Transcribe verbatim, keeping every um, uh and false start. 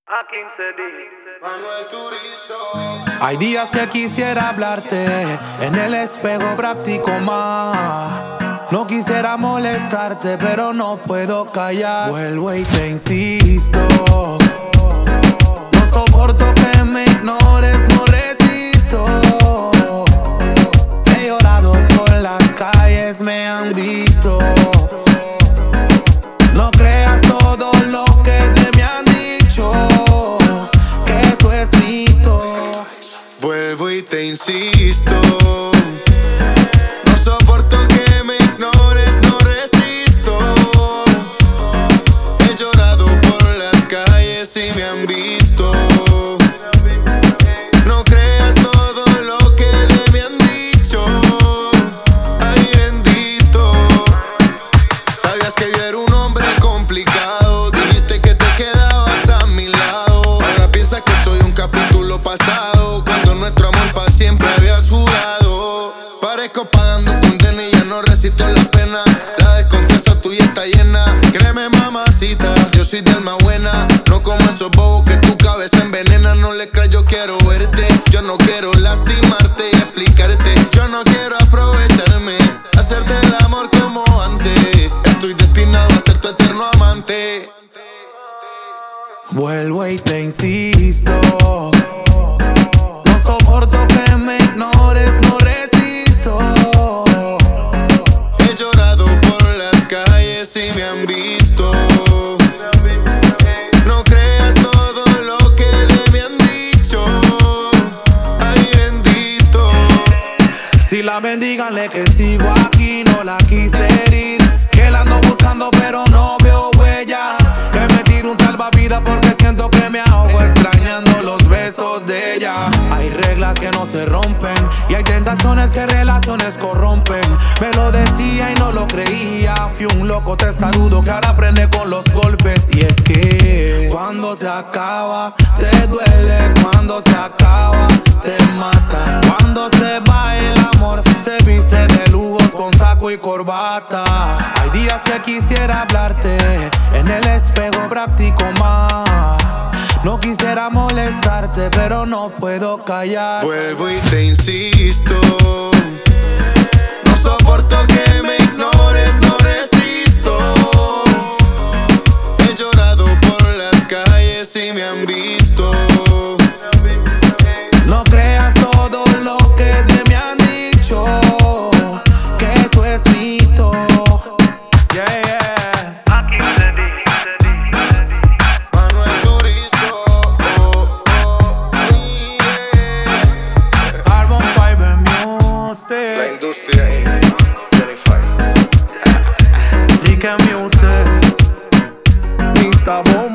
A quince días. Manuel Turizo. Hay días que quisiera hablarte, en el espejo practico más. No quisiera molestarte, pero no puedo callar. Vuelvo y te insisto. No soporto que me ignores, no resisto. He llorado por las calles, me han visto. No creas todo lo que te me han dicho, que eso es mito. Vuelvo y te insisto. No soporto que me ignores, no resisto. He llorado por las calles y me han visto. No creas todo lo que de me han dicho. Ay, bendito. Sabías que yo era un hombre complicado. Dijiste que te quedabas a mi lado. Ahora piensas que soy un capítulo pasado, cuando nuestro amor para siempre habías jurado. Parezco pagando condena y ya no resisto la pena. La desconfianza tuya está llena. Créeme, mamacita, yo soy de alma buena. No como esos bobos que tu cabeza envenena. No le creas, yo quiero verte. Yo no quiero lastimarte y explicarte. Yo no quiero aprovecharme, hacerte el amor como antes. Estoy destinado a ser tu eterno amante. Vuelvo y te insisto. No soporto que me ignores, no resisto. He llorado por las calles y me han visto. No creas todo lo que de me han dicho. Ay, bendito. Si la bendiganle que sigo aquí, no la quise herir. Que la ando buscando pero no veo huellas. Que me tiro un salvavidas porque siento que me ahogo extrañando los besos de ella. Hay reglas que no se rompen y hay tentaciones que relaciones corrompen. Me lo decía y no lo creía. Fui un loco testarudo que ahora aprende con los golpes. Y es que cuando se acaba te duele, cuando se acaba te mata. Cuando se va el amor se viste de lujos con saco y corbata. Hay días que quisiera hablarte, en el espejo practico más. No quisiera molestarte, pero no puedo callar. Vuelvo y te insisto. No soporto que me ignores, no resisto. He llorado por las calles y me han visto. No creas todo lo que de me han dicho, que eso es mito. Yeah, yeah. A quince días. Manuel Turizo. Oh, oh, yeah. Carbon Fiber La Music, industria veinticinco. Rica Music, Insta Boom.